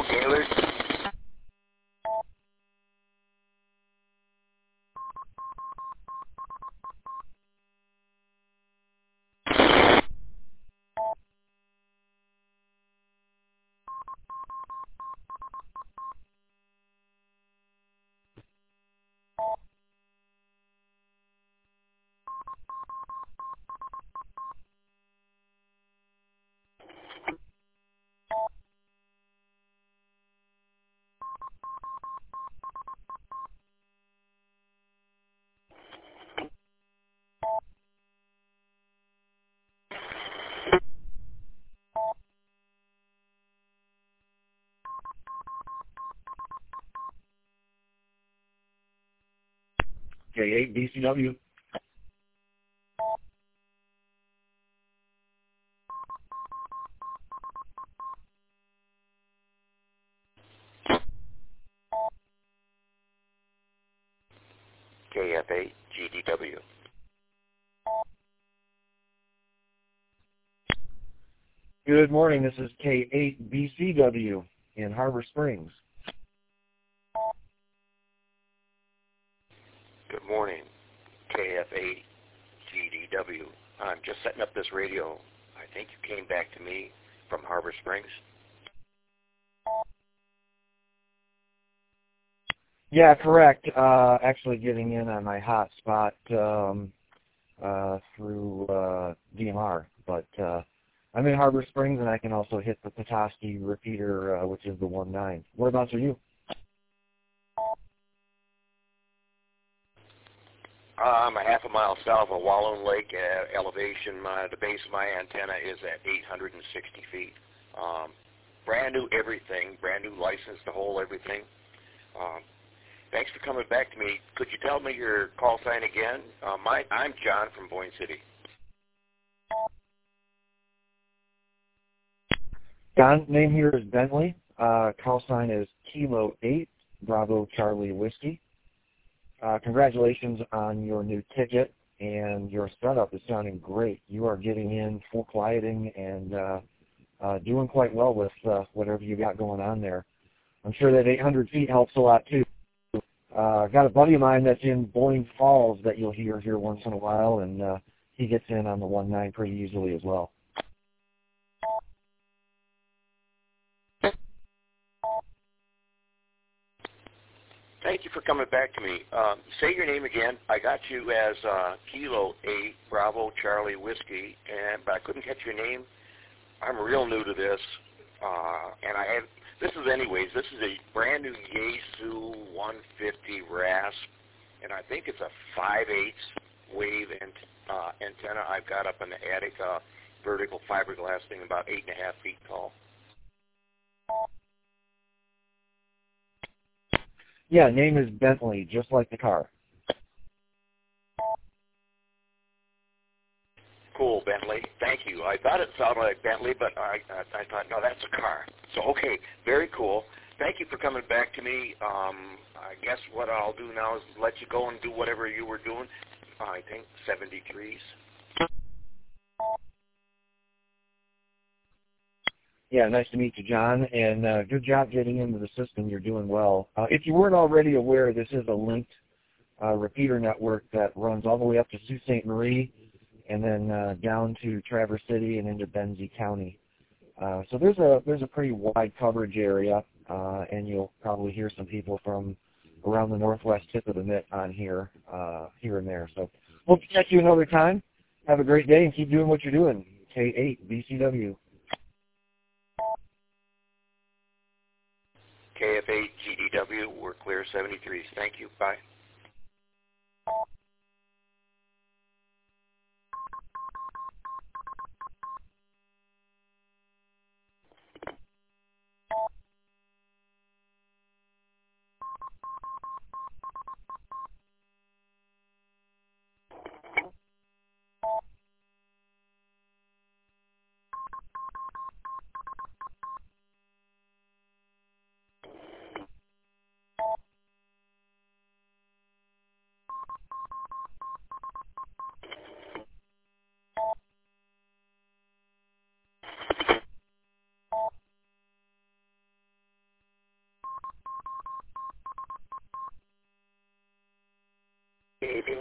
Gaylord. K8 BCW. KF8 GDW. Good morning. This is K8 BCW in Harbor Springs. Good morning, KF8 GDW. I'm just setting up this radio. I think you came back to me from Harbor Springs. Yeah, correct. Actually getting in on my hot spot through DMR, but I'm in Harbor Springs, and I can also hit the Petoskey repeater, which is the 1-9. Whereabouts are you? I'm a half a mile south of Walloon Lake elevation. The base of my antenna is at 860 feet. Brand new everything, brand new license, the whole everything. Thanks for coming back to me. Could you tell me your call sign again? I'm John from Boyne City. John's name here is Bentley. Call sign is Kilo 8, Bravo Charlie Whiskey. Congratulations on your new ticket, and your setup is sounding great. You are getting in full quieting and doing quite well with whatever you got going on there. I'm sure that 800 feet helps a lot too. Got a buddy of mine that's in Boyne Falls that you'll hear here once in a while, and he gets in on the 1-9 pretty easily as well. Thank you for coming back to me. Say your name again. I got you as Kilo 8, Bravo Charlie Whiskey, but I couldn't catch your name. I'm real new to this, and this is a brand new Yaesu 150 RASP, and I think it's a 5/8 wave antenna I've got up in the attic, vertical fiberglass thing, about 8.5 feet tall. Yeah, name is Bentley, just like the car. Cool, Bentley. Thank you. I thought it sounded like Bentley, but I thought, no, that's a car. So, okay, very cool. Thank you for coming back to me. I guess what I'll do now is let you go and do whatever you were doing. I think 73s. Yeah, nice to meet you, John, and good job getting into the system. You're doing well. If you weren't already aware, this is a linked repeater network that runs all the way up to Sault Ste. Marie and then down to Traverse City and into Benzie County. So there's a pretty wide coverage area, and you'll probably hear some people from around the northwest tip of the mitt on here and there. So hope to catch you another time. Have a great day and keep doing what you're doing. K8 BCW. KF8 GDW, we're clear 73s. Thank you. Bye.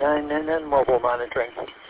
and then mobile monitoring.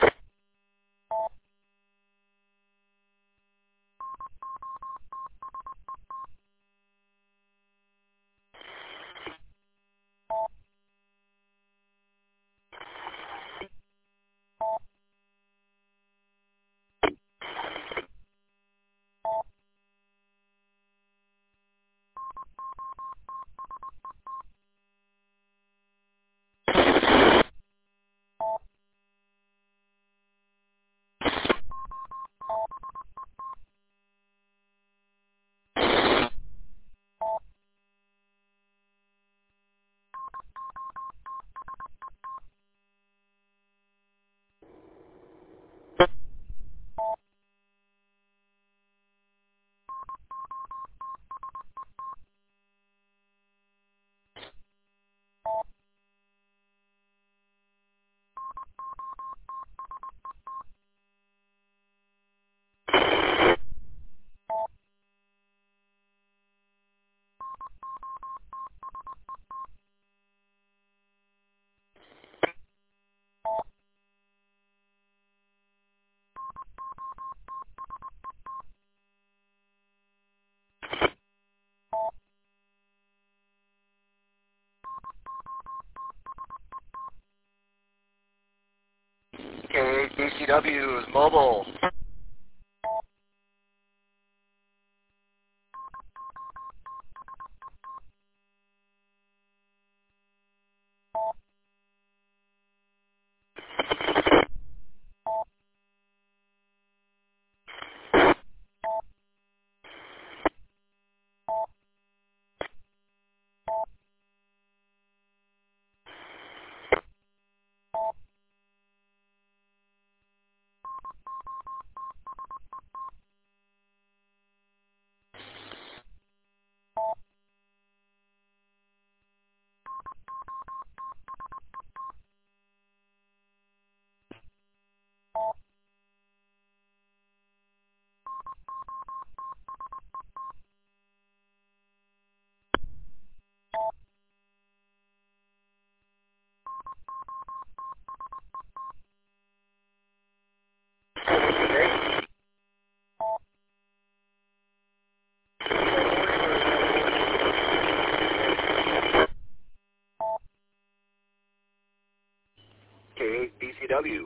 Okay, DCW is mobile. Okay, DCW.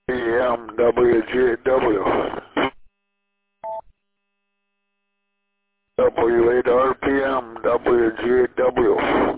PM WGW. W8 RPM WGW.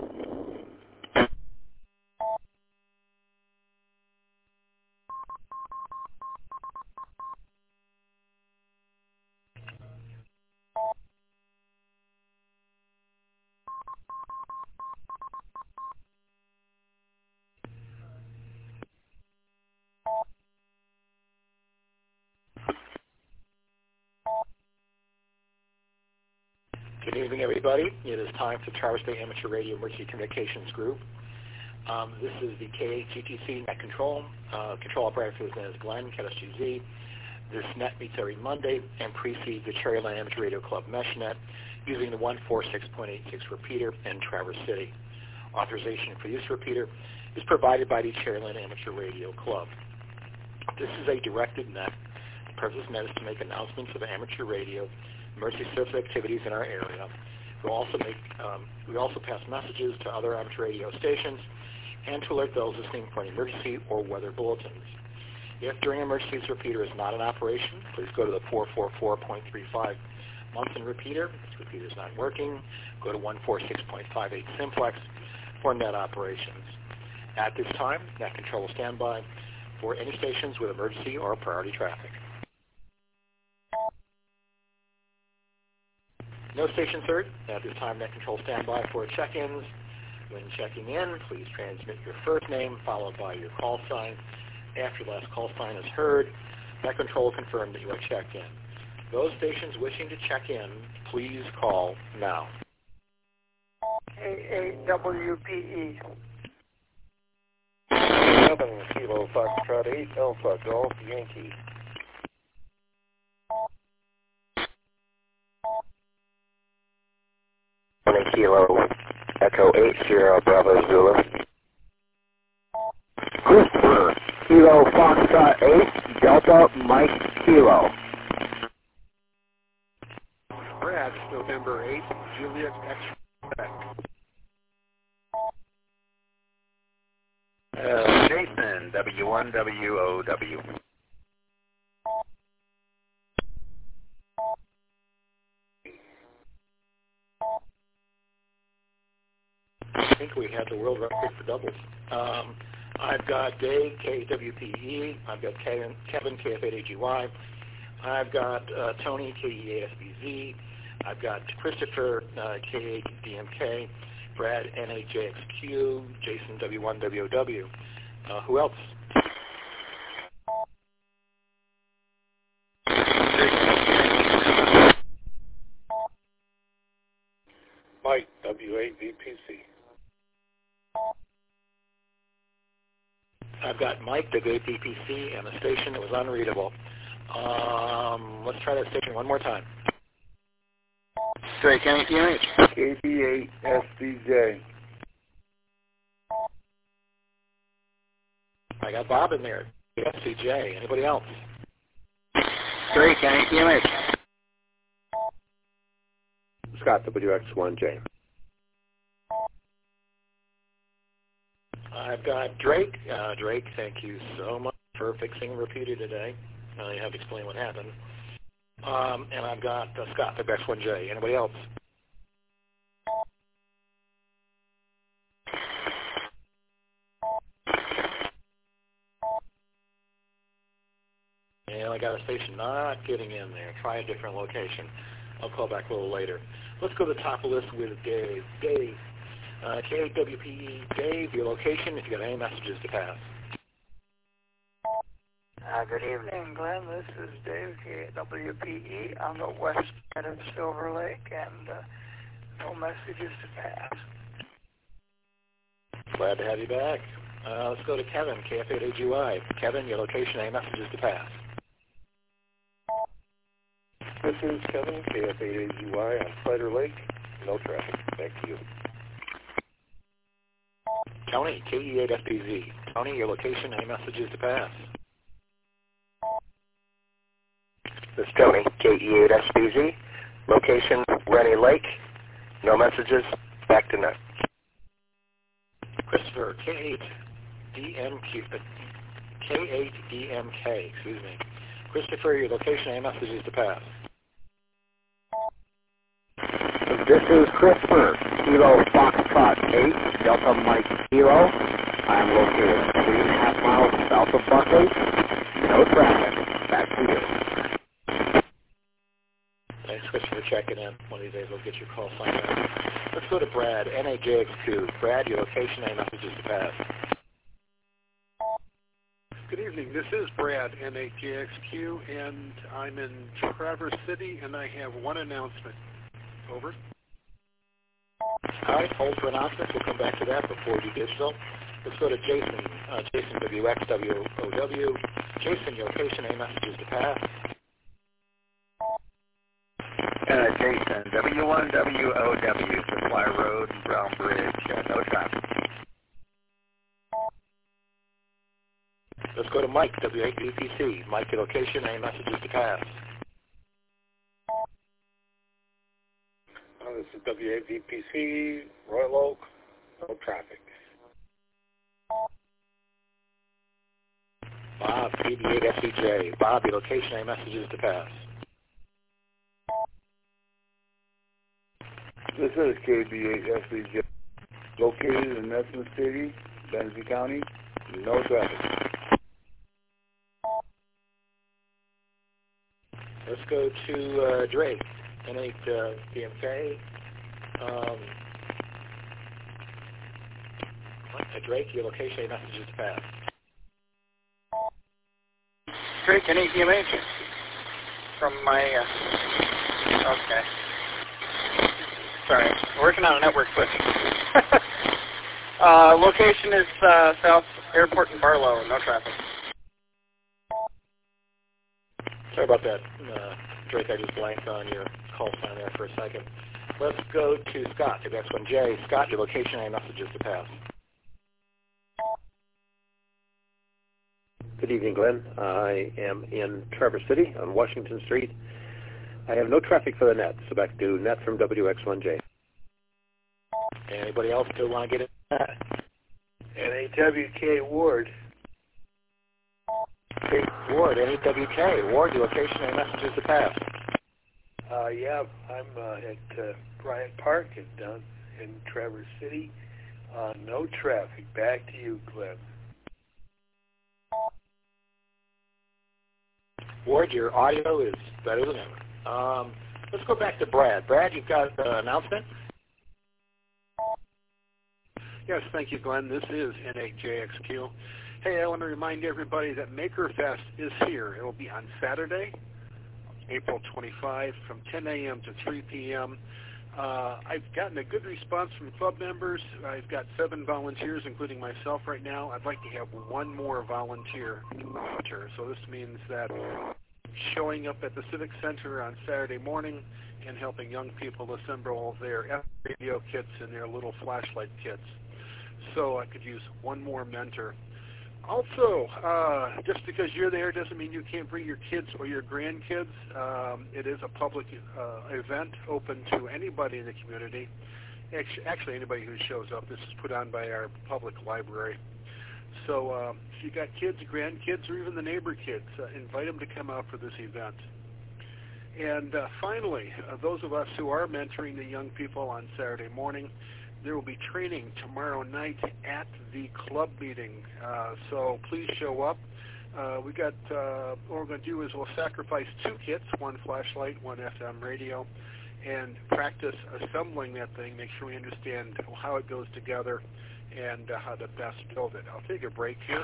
Good evening, everybody. It is time for Traverse Bay Amateur Radio Emergency Communications Group. This is the KHGTC Net Control. Control operator for this net is Glenn, KSGZ. This net meets every Monday and precedes the Cherryland Amateur Radio Club MeshNet using the 146.86 repeater in Traverse City. Authorization for use repeater is provided by the Cherryland Amateur Radio Club. This is a directed net. The purpose of this net is to make announcements of amateur radio emergency service activities in our area. We also pass messages to other amateur radio stations and to alert those listening for an emergency or weather bulletins. If during emergency this repeater is not in operation, please go to the 444.35 Munson repeater. If this repeater is not working, go to 146.58 Simplex for net operations. At this time, net control will stand by for any stations with emergency or priority traffic. No stations heard. At this time, net control stand by for check-ins. When checking in, please transmit your first name followed by your call sign. After the last call sign is heard, net control will confirm that you are checked in. Those stations wishing to check in, please call now. K8WPE. 7 Kilo Foxtrot 8 Alpha Golf Yankee. Kilo Echo 8 Sierra Bravo Zulu. Christopher Kilo Foxtrot 8 Delta Mike Kilo. Brad, November 8th, Juliet X. Jason W1WOW. I think we had the world record for doubles. I've got Dave, KWPE. I've got Kevin, KF8AGY. I've got Tony, KE8SBZ. I've got Christopher, K8DMK. Brad, NHJXQ. Jason, W1WOW. Who else? Mike, W8VPC. I've got Mike, W8VPC, and a station that was unreadable. Let's try that station one more time. Straight County TMH. KB8SDJ. I got Bob in there. SCJ. Anybody else? Straight County TMH. Scott, WX1J. I've got Drake. Drake, thank you so much for fixing repeater today. You have to explain what happened. And I've got Scott, WX1J. Anybody else? And I got a station not getting in there. Try a different location. I'll call back a little later. Let's go to the top of the list with Dave. Dave, KWPE. Dave, your location if you got any messages to pass. Good evening, Glenn. This is Dave, KWPE, on the west side of Silver Lake, and no messages to pass. Glad to have you back. Let's go to Kevin, KF8AGY. Kevin, your location, any messages to pass. This is Kevin, KF8AGY on Spider Lake. No traffic. Back to you. Tony, KE8FPZ. Tony, your location, any messages to pass. This is Tony, KE8SPZ. Location, Rennie Lake. No messages. Back to net. K8DMK, excuse me. Christopher, your location and messages to pass. This is Christopher, Kilo Foxtrot 8, Delta Mike Kilo. I am located 3.5 miles south of Buckley. No traffic. Back to you. Thanks, Christopher, for checking in. One of these days we'll get your call signed out. Let's go to Brad, NAJX2. Brad, your location and messages to pass. Good evening. This is Brad, NAJXQ, and I'm in Traverse City, and I have one announcement. Over. All right, hold for announcements. We'll come back to that before we do so. Let's go to Jason, Jason WXWOW. Jason, your location and messages to pass. Jason, W1WOW, Supply Road, Brown Bridge, no traffic. Let's go to Mike, W8VPC. Mike, your location and messages to pass. This is WAVPC, Royal Oak, no traffic. Bob, PD8SEJ. Bob, your location and messages to pass. This is KB8SEJ, located in Nesson City, Benzie County, no traffic. Let's go to Drake, N8DMK. Drake, your location and messages to pass. Drake, N8DMH. From my, okay. Sorry, working on a network switch. Location is South Airport in Barlow, no traffic. Sorry about that, Drake, I just blanked on your call sign there for a second. Let's go to Scott, the next one. Jay, Scott, your location and messages to pass. Good evening, Glenn. I am in Traverse City on Washington Street. I have no traffic for the net, so back to net from WX1J. Anybody else still want to get in? NAWK Ward. Okay, Ward, NAWK. Ward, your location and messages to pass. Yeah, I'm at Bryant Park down in Traverse City. No traffic. Back to you, Glenn. Ward, your audio is better than ever. Let's go back to Brad. Brad, you've got an announcement? Yes, thank you, Glenn. This is NAJXQ. Hey, I want to remind everybody that MakerFest is here. It will be on Saturday, April 25, from 10 a.m. to 3 p.m. I've gotten a good response from club members. I've got 7 volunteers, including myself right now. I'd like to have one more volunteer. So this means that showing up at the Civic Center on Saturday morning and helping young people assemble their radio kits and their little flashlight kits. So I could use one more mentor. Also, just because you're there doesn't mean you can't bring your kids or your grandkids. It is a public event open to anybody in the community. Actually, anybody who shows up. This is put on by our public library. So if you got kids, grandkids, or even the neighbor kids, invite them to come out for this event. And finally, those of us who are mentoring the young people on Saturday morning, there will be training tomorrow night at the club meeting. So please show up. What we're going to do is we'll sacrifice 2 kits, 1 flashlight, 1 FM radio, and practice assembling that thing, make sure we understand how it goes together and how to best build it. I'll take a break here.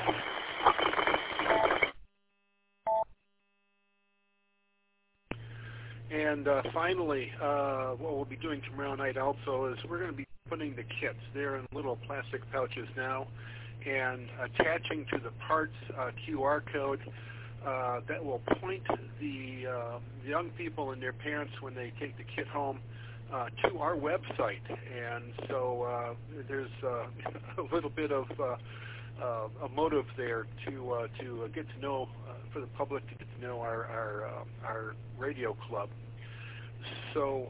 And finally, what we'll be doing tomorrow night also is we're going to be putting the kits. They're in little plastic pouches now, and attaching to the parts QR code that will point the young people and their parents when they take the kit home to our website. And so there's a little bit of a motive there to get to know, for the public to get to know our radio club. So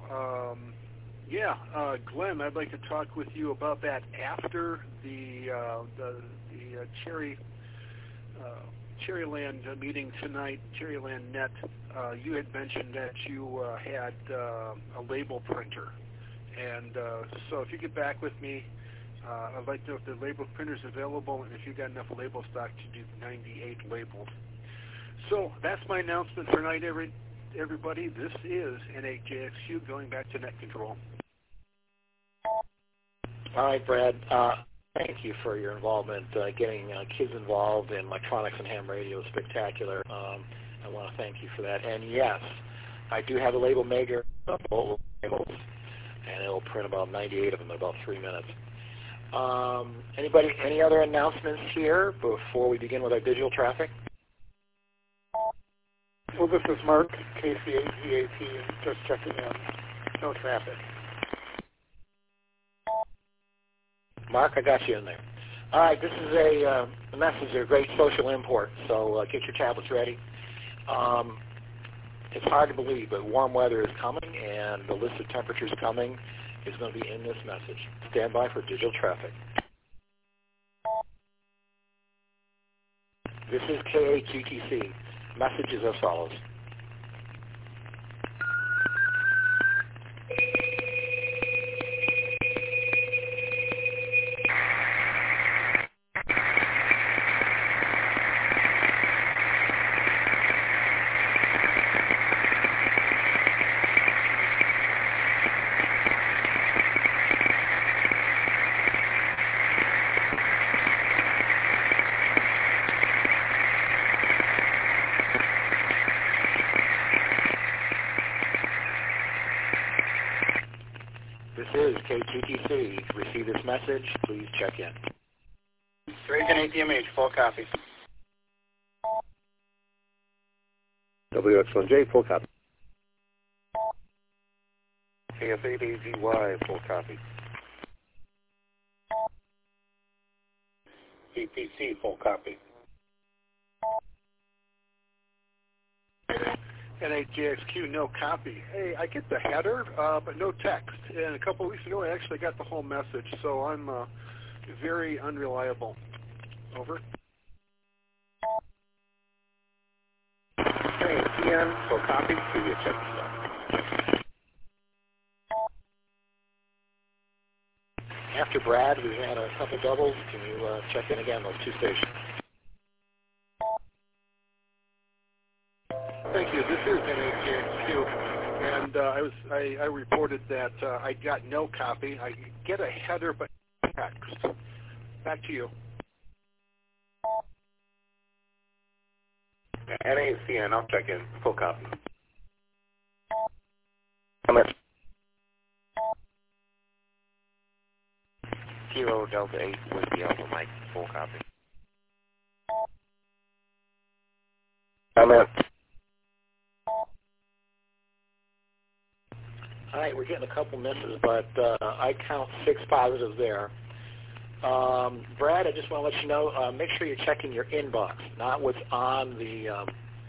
Glenn, I'd like to talk with you about that after the Cherry Cherryland meeting tonight, Cherryland Net, you had mentioned that you had a label printer. And so if you get back with me, I'd like to know if the label printer is available and if you've got enough label stock to do 98 labels. So that's my announcement for tonight, everybody. This is N8JXQ going back to net control. All right, Brad. Thank you for your involvement. Getting kids involved in electronics and ham radio is spectacular. I want to thank you for that. And yes, I do have a label maker, labels, and it'll print about 98 of them in about 3 minutes. Anybody, any other announcements here before we begin with our digital traffic? Well, this is Mark, KCAGAT, just checking in. No traffic. Mark, I got you in there. All right, this is a message of great social import, so get your tablets ready. It's hard to believe, but warm weather is coming, and the list of temperatures coming is going to be in this message. Stand by for digital traffic. This is KAGTC. Message is as follows. This is KGTC. Receive this message. Please check in. Reagan ATMH, full copy. WX1J, full copy. KF8AGY, full copy. VPC, full copy. N8JXQ, no copy. Hey, I get the header, but no text. And a couple of weeks ago, I actually got the whole message, so I'm very unreliable. Over. Hey, TN, full copy. See you, check this out. After Brad, we had a couple doubles. Can you check in again, those two stations? Thank you. This is N8JXQ, and I reported that I got no copy. I get a header, but text. Back to you. NACN, I'll check in. Full copy. Kilo Delta 8 with the Alpha Mike, full copy. Comment. All right, we're getting a couple misses, but I count 6 positives there. Brad, I just want to let you know, make sure you're checking your inbox, not what's on the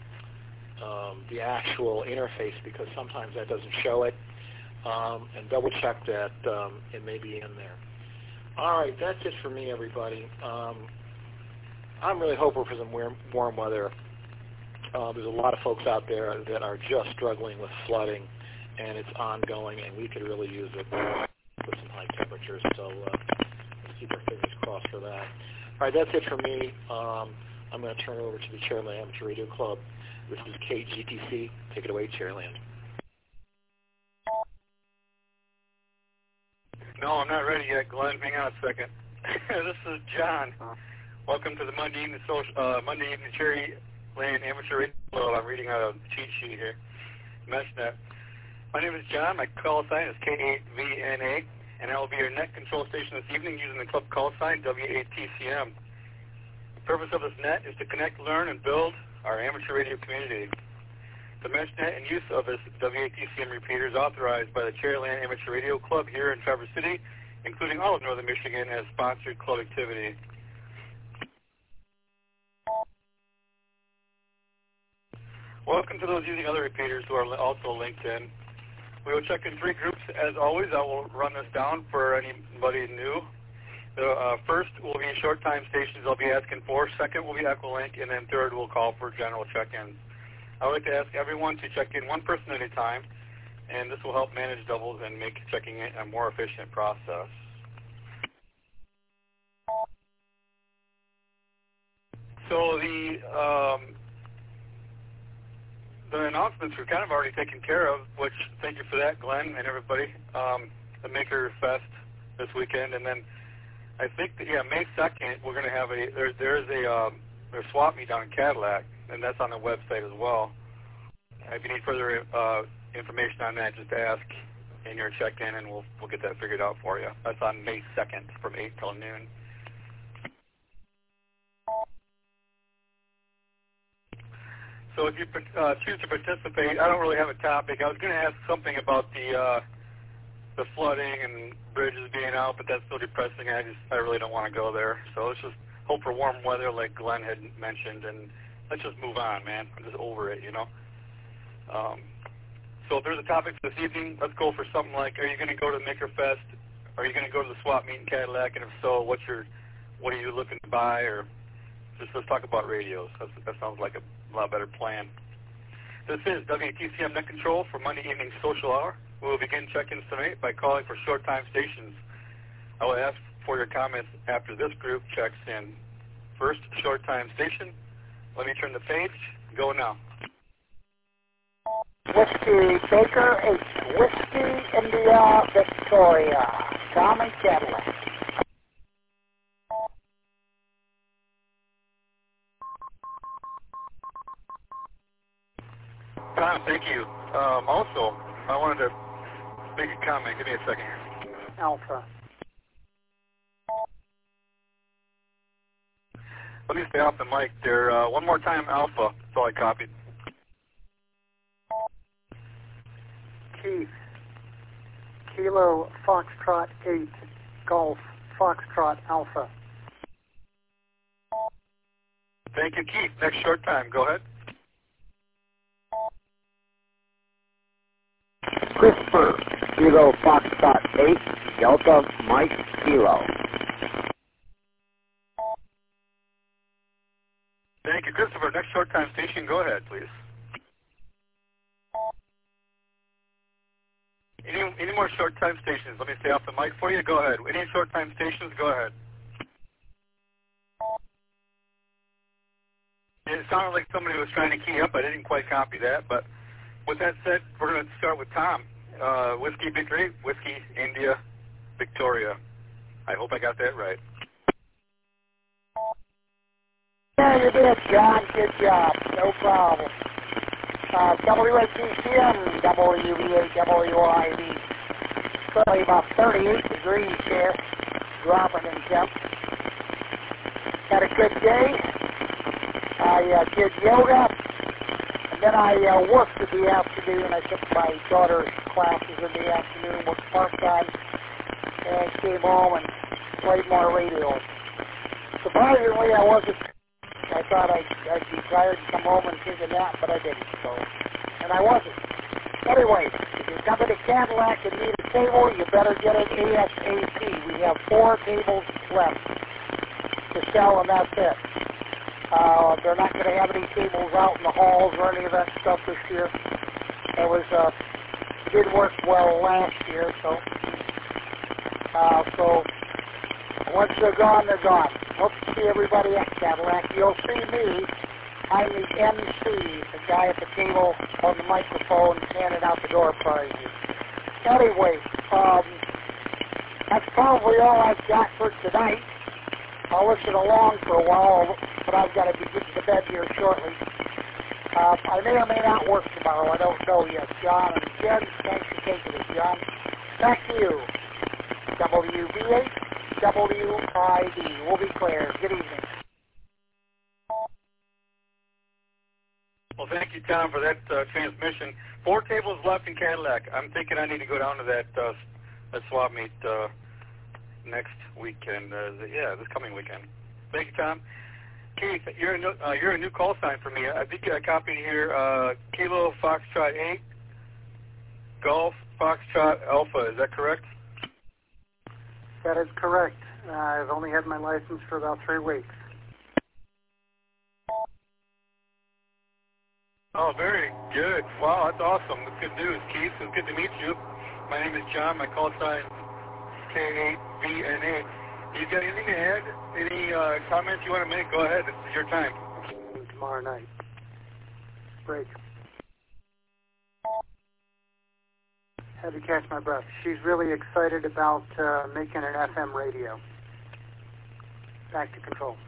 actual interface, because sometimes that doesn't show it, and double check that it may be in there. All right, that's it for me, everybody. I'm really hoping for some warm weather. There's a lot of folks out there that are just struggling with flooding, and it's ongoing, and we could really use it with some high temperatures. So let's keep our fingers crossed for that. All right, that's it for me. I'm going to turn it over to the Cherryland Amateur Radio Club. This is KGTC. Take it away, Cherryland. No, I'm not ready yet, Glenn. Hang on a second. This is John. Welcome to the Monday evening Cherryland Amateur Radio Club. I'm reading out a cheat sheet here. MeshNet. My name is John. My call sign is K8VNA, and I will be your net control station this evening using the club call sign W8TCM. The purpose of this net is to connect, learn, and build our amateur radio community. The MeshNet and use of this W8TCM repeater is authorized by the Cherryland Amateur Radio Club here in Traverse City, including all of Northern Michigan, as sponsored club activity. Welcome to those using other repeaters who are also linked in. We will check in 3 groups. As always, I will run this down for anybody new. The first will be short time stations I'll be asking for. Second will be Echolink, and then third will call for general check-ins. I would like to ask everyone to check in one person at a time, and this will help manage doubles and make checking in a more efficient process. So the announcements were kind of already taken care of, which thank you for that, Glenn and everybody. The Maker Fest this weekend, and then I think that, May 2nd we're going to have there's a swap meet down in Cadillac, and that's on the website as well. If you need further information on that, just ask in your check-in, and we'll get that figured out for you. That's on May 2nd from 8 till noon. So if you choose to participate, I don't really have a topic. I was going to ask something about the flooding and bridges being out, but that's so depressing. I really don't want to go there. So let's just hope for warm weather, like Glenn had mentioned, and let's just move on, man. I'm just over it, you know. So if there's a topic for this evening, let's go for something like: are you going to go to Maker Fest? Are you going to go to the swap meet in Cadillac? And if so, what are you looking to buy? Or just let's talk about radios. That sounds like a lot better plan. This is WTCM Net Control for Monday Evening Social Hour. We will begin check-ins tonight by calling for short-time stations. I will ask for your comments after this group checks in. First, short-time station. Let me turn the page. Go now. Whiskey Baker 8, Whiskey India Victoria, Tom and Cadillac. Tom, thank you. Also, I wanted to make a comment. Give me a second here. Alpha. Let me stay off the mic there. One more time, Alpha. That's all I copied. Keith. Kilo Foxtrot 8, Golf Foxtrot Alpha. Thank you, Keith. Next short time. Go ahead. Christopher, Kilo Foxtrot 8, Delta Mike Kilo. Thank you, Christopher. Next short time station, go ahead, please. Any more short time stations? Let me stay off the mic for you. Go ahead. Any short time stations? Go ahead. It sounded like somebody was trying to key up. I didn't quite copy that, but with that said, we're going to start with Tom. Whiskey Victory, Whiskey India Victoria. I hope I got that right. Yeah, you did, John. Good job. No problem. WATCM, WVA, WID. Currently about 38 degrees here, dropping in temp. Had a good day. I did yoga, and then I worked in the afternoon. I took my daughter's classes in the afternoon, worked part-time, and came home and played more radio. Surprisingly, I wasn't. I thought I'd be tired to come home and take a nap, but I didn't, and I wasn't. Anyway, if you're coming to Cadillac and need a table, you better get it ASAP. We have 4 tables left to sell, and that's it. They're not going to have any tables out in the halls or any of that stuff this year. It was did work well last year, so once they're gone, they're gone. Hope to see everybody at Cadillac. You'll see me. I'm the MC, the guy at the table on the microphone handing out the door prizes. Anyway, that's probably all I've got for tonight. I'll listen along for a while, but I've got to be getting to bed here shortly. I may or may not work tomorrow. I don't know yet. John and Jen, thanks for taking it, John. Back to you. WV8, WID. We'll be clear. Good evening. Well, thank you, Tom, for that transmission. 4 tables left in Cadillac. I'm thinking I need to go down to that swap meet next weekend. This coming weekend. Thank you, Tom. Keith, you're a new call sign for me. I think I copied here Kilo Foxtrot 8, Golf Foxtrot Alpha. Is that correct? That is correct. I've only had my license for about 3 weeks. Oh, very good. Wow, that's awesome. That's good news, Keith. It's good to meet you. My name is John. My call sign is K8VNA. You got anything to add? Any comments you want to make? Go ahead. This is your time. Tomorrow night. Break. Had to catch my breath. She's really excited about making an FM radio. Back to control.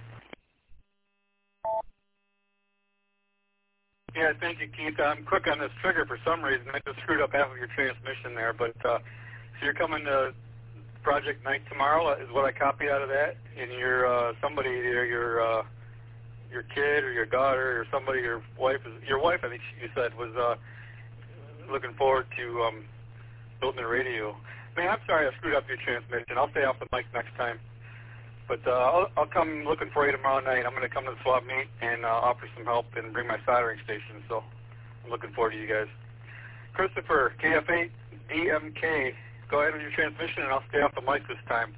Yeah, thank you, Keith. I'm quick on this trigger for some reason. I just screwed up half of your transmission there. But so you're coming to Project Night tomorrow is what I copied out of that. And you're somebody either your kid or your daughter or somebody, your wife, I think you said, was looking forward to building a radio. Man, I'm sorry I screwed up your transmission. I'll stay off the mic next time. But I'll come looking for you tomorrow night. I'm going to come to the swap meet and offer some help and bring my soldering station. So I'm looking forward to you guys. Christopher, KF8DMK, go ahead with your transmission and I'll stay off the mic this time.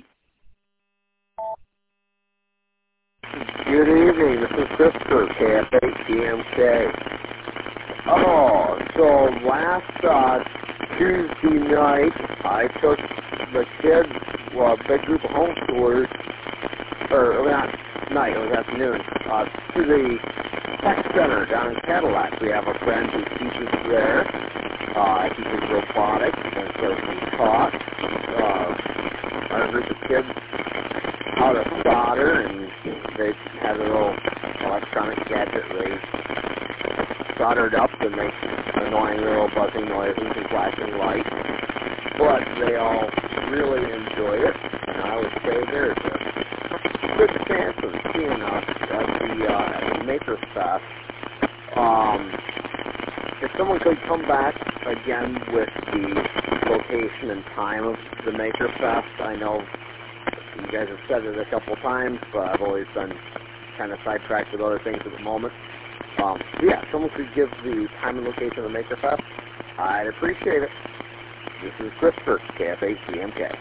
Good evening. This is Christopher, KF8DMK. Oh, so last Tuesday night, I took the kids, well, a big group of homeschoolers, or not night, it was afternoon, to the tech center down in Cadillac. We have a friend who teaches there. He teaches robotics, and so he taught our group of kids how to solder, and they had a little electronic gadget they soldered up to make annoying little buzzing noises and flashing lights. But they all really enjoyed it, and I would say there's a good chance of seeing us at the Maker Fest. If someone could come back again with the location and time of the Maker Fest, I know you guys have said it a couple times, but I've always been kind of sidetracked with other things at the moment. Yeah, someone could give the time and location of the Maker Fest, I'd appreciate it. This is Christopher, KF8DMK.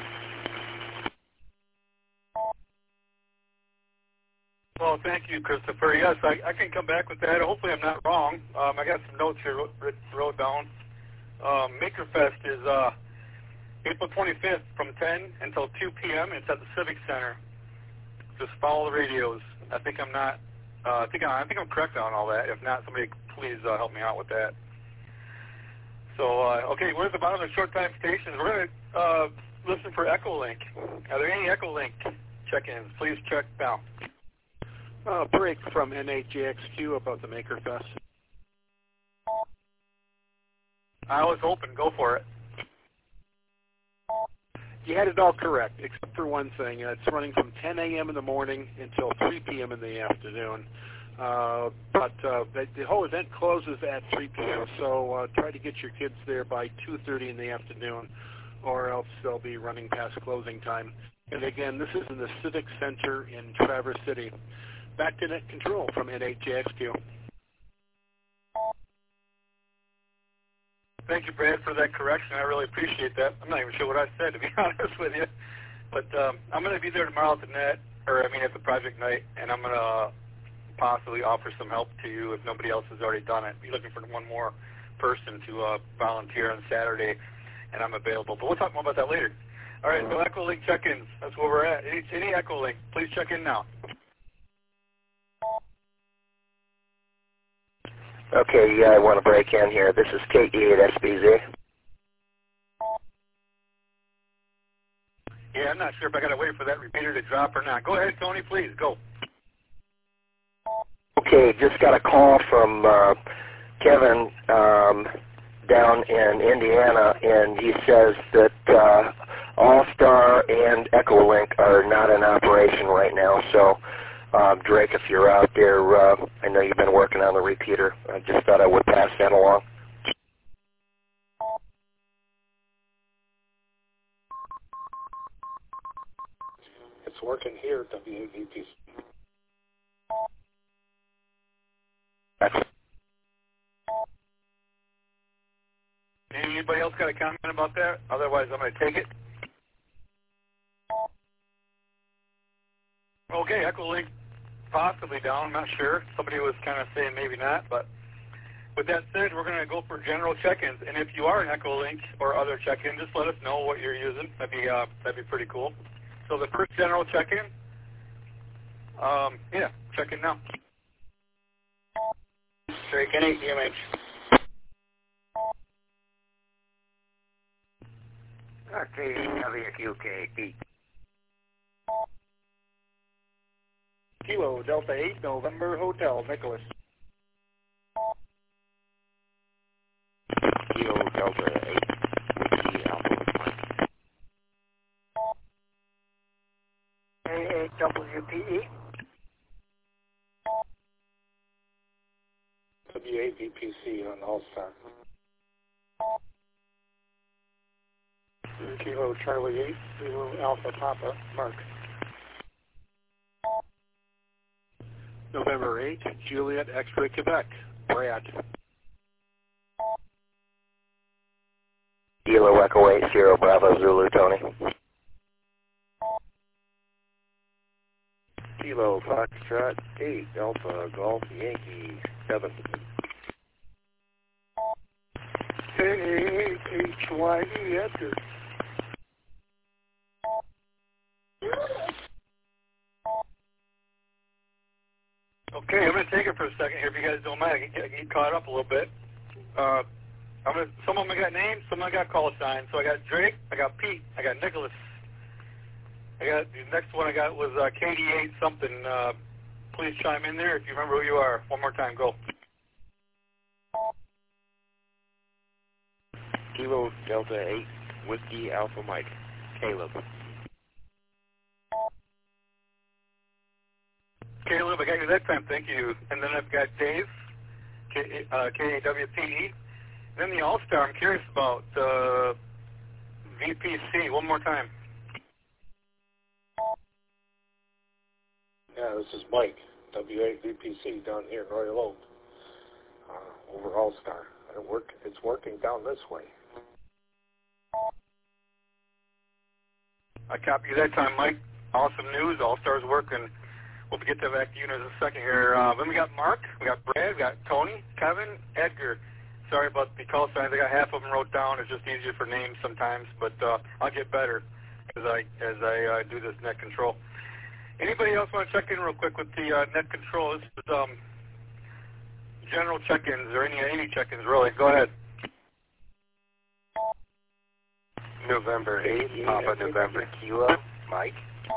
Well, thank you, Christopher. Yes, I can come back with that. Hopefully I'm not wrong. I got some notes here wrote down. Makerfest is April 25th from 10 until 2 p.m. It's at the Civic Center. Just follow the radios. I think I'm correct on all that. If not, somebody please help me out with that. So, okay, we're at the bottom of the short time stations. We're going to listen for Echolink. Are there any Echolink check-ins? Please check now. Break from N8JXQ about the Makerfest. I was open. Go for it. You had it all correct, except for one thing. It's running from 10 a.m. in the morning until 3 p.m. in the afternoon. But the whole event closes at 3 p.m., so try to get your kids there by 2:30 in the afternoon, or else they'll be running past closing time. And again, this is in the Civic Center in Traverse City. Back to Net Control from N8JXQ. Thank you, Brad, for that correction. I really appreciate that. I'm not even sure what I said, to be honest with you. But I'm going to be there tomorrow at the at the Project Night, and I'm going to possibly offer some help to you if nobody else has already done it. Be looking for one more person to volunteer on Saturday, and I'm available. But we'll talk more about that later. All right, so Echolink check-ins. That's where we're at. Any Echolink, please check in now. Okay, yeah, I want to break in here. This is KE8SBZ. Yeah, I'm not sure if I got to wait for that repeater to drop or not. Go ahead, Tony, please, go. Okay, just got a call from Kevin down in Indiana, and he says that All-Star and Echolink are not in operation right now, so Drake, if you're out there, I know you've been working on the repeater. I just thought I would pass that along. It's working here, WAVP. Anybody else got a comment about that? Otherwise, I'm going to take it. Okay, Echolink possibly down. I'm not sure. Somebody was kind of saying maybe not, but with that said, we're going to go for general check-ins. And if you are an Echolink or other check-in, just let us know what you're using. That'd be pretty cool. So the first general check-in, check in now. Drake, N8 DMH. WQK, Pete. Kilo Delta 8, November Hotel, Nicholas. Kilo Delta 8, Whiskey Alpha Mike. A8WPE. W8VPC on All-Star. Kilo Charlie 8, Kilo Alpha Papa, Mark. November 8, Juliet X-Ray Quebec, Brad. Kilo Echo 8, Sierra Bravo Zulu, Tony. Kilo Foxtrot 8, Alpha Golf Yankee 7. K8HYE Edgar. Okay, I'm going to take it for a second here if you guys don't mind. I can get caught up a little bit. Some of them I got names, some of them I got call signs. So I got Drake, I got Pete, I got Nicholas. The next one I got was KD8 something. Please chime in there if you remember who you are. One more time, go. Kilo Delta 8, Whiskey Alpha Mike, Caleb. Caleb, I got you that time, thank you. And then I've got Dave, KAWPE. Then the All-Star, I'm curious about VPC. One more time. Yeah, this is Mike, W8VPC down here in Royal Oak, over All-Star. It's working down this way. I copy you that time, Mike. Awesome news. All-Star's working. We'll get that back to you in a second here. Then we got Mark, we got Brad, we got Tony, Kevin, Edgar. Sorry about the call signs. I got half of them wrote down. It's just easier for names sometimes, but I'll get better as I do this net control. Anybody else want to check in real quick with the net control? This is general check-ins or any check-ins really. Go ahead. November 8th, Papa November Kilo, Mike.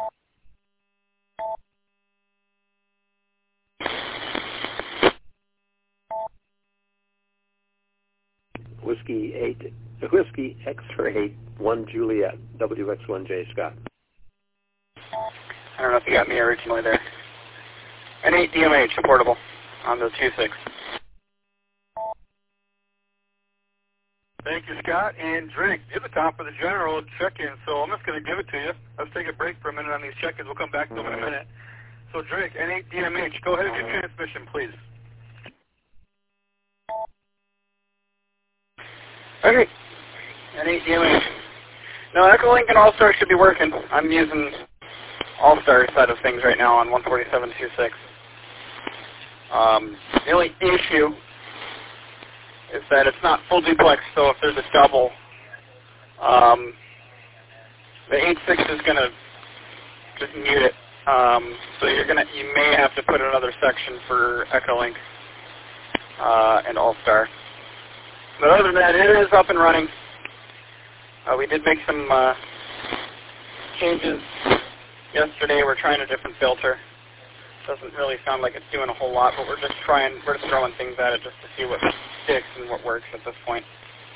Whiskey X-Ray 1 Juliet, WX1J Scott. I don't know if you got me originally there. N8 DMH, portable, on the 2.6. Thank you, Scott. And Drake, you're the top of the general check-in, so I'm just going to give it to you. Let's take a break for a minute on these check-ins. We'll come back to them in a minute. So, Drake, N8 DMH, go ahead with your transmission, please. Okay. N8 DMH. No, Echolink and All-Star should be working. I'm using All-Star side of things right now on 147.26. The only issue is that it's not full duplex, so if there's a double, the 8.6 is going to just mute it. So you may have to put another section for Echolink and All-Star. But other than that, it is up and running. We did make some changes yesterday. We're trying a different filter. Doesn't really sound like it's doing a whole lot, but we're just throwing things at it just to see what sticks and what works at this point.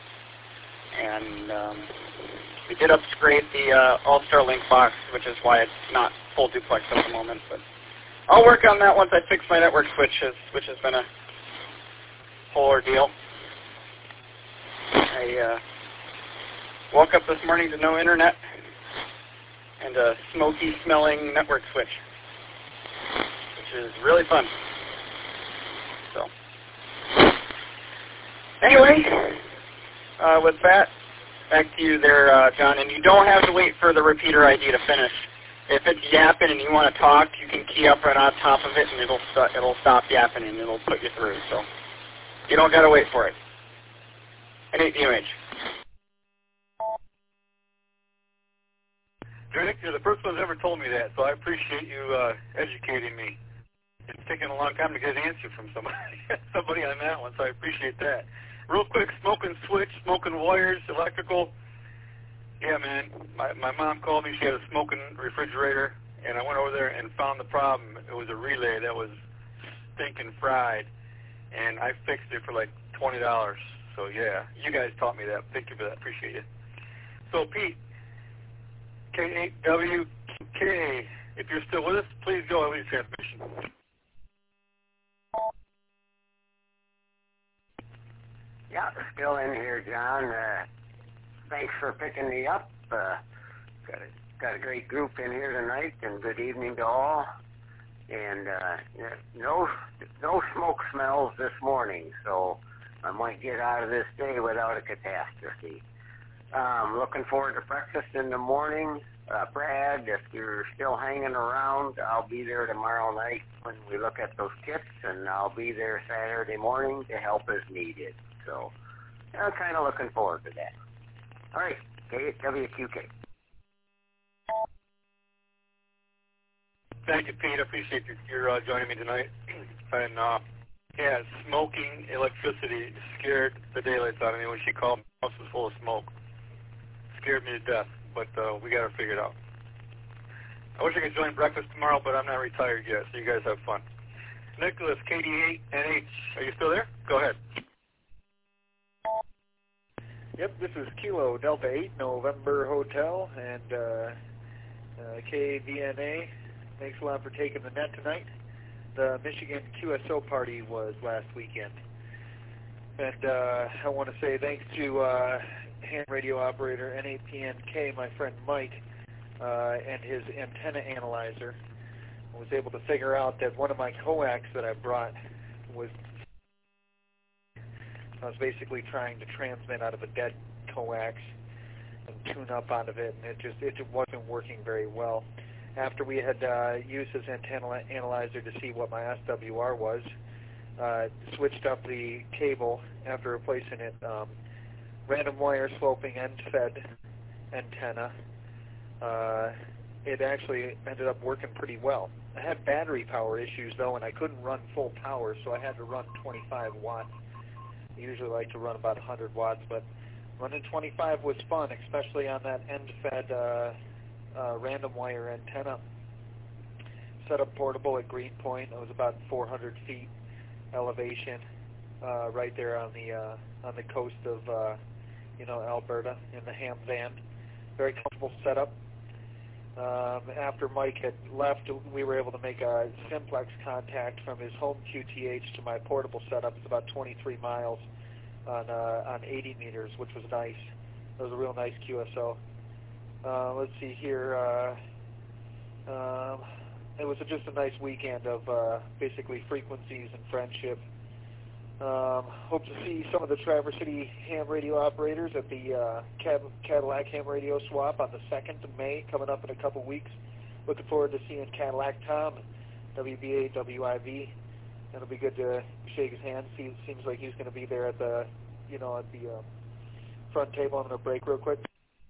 And we did upgrade the All-Star Link box, which is why it's not full duplex at the moment. But I'll work on that once I fix my network switches, which has been a whole ordeal. I woke up this morning to no internet and a smoky-smelling network switch, which is really fun. So, anyway, with that, back to you there, John. And you don't have to wait for the repeater ID to finish. if it's yapping and you want to talk, you can key up right on top of it, and it'll stop yapping and it'll put you through. So you don't got to wait for it. N8DMH. Drake, you're the first one that's ever told me that, so I appreciate you educating me. It's taken a long time to get an answer from somebody on that one, so I appreciate that. Real quick, smoking switch, smoking wires, electrical. Yeah, man, my mom called me. She had a smoking refrigerator, and I went over there and found the problem. It was a relay that was stinking fried, and I fixed it for like $20. So, yeah, you guys taught me that. Thank you for that. Appreciate it. So, Pete, K8WK, if you're still with us, please go and leave transmission. Yeah, still in here, John. Thanks for picking me up. Got a great group in here tonight, and good evening to all. And no smoke smells this morning, so I might get out of this day without a catastrophe. Looking forward to breakfast in the morning. Brad, if you're still hanging around, I'll be there tomorrow night when we look at those kits, and I'll be there Saturday morning to help as needed. So I'm kind of looking forward to that. All right, K8WQK. Thank you, Pete. I appreciate your joining me tonight. And, yeah, smoking electricity scared the daylights out of me when she called. My house was full of smoke. Scared me to death, but we got her figured out. I wish I could join breakfast tomorrow, but I'm not retired yet, so you guys have fun. Nicholas, KD8NH, are you still there? Go ahead. Yep, this is Kilo Delta 8 November Hotel, and KVNA. Thanks a lot for taking the net tonight. The Michigan QSO party was last weekend, and I want to say thanks to ham radio operator N8PNK, my friend Mike, and his antenna analyzer. I was able to figure out that one of my coax that I brought was basically trying to transmit out of a dead coax and tune up out of it, and it just wasn't working very well. After we had used his antenna analyzer to see what my SWR was, switched up the cable after replacing it, random wire sloping end-fed antenna. It actually ended up working pretty well. I had battery power issues though, and I couldn't run full power, so I had to run 25 watts. I usually like to run about 100 watts, but running 25 was fun, especially on that end-fed random wire antenna. Set up portable at Greenpoint. It was about 400 feet elevation, right there on the coast of Alberta in the ham van. Very comfortable setup. After Mike had left, we were able to make a simplex contact from his home QTH to my portable setup. It's about 23 miles on 80 meters, which was nice. It was a real nice QSO. Let's see here. It was just a nice weekend of basically frequencies and friendship. Hope to see some of the Traverse City ham radio operators at the Cadillac ham radio swap on the 2nd of May, coming up in a couple weeks. Looking forward to seeing Cadillac Tom, WBA, WIV. It'll be good to shake his hand. Seems like he's going to be there at the, at the front table. I'm going to break real quick.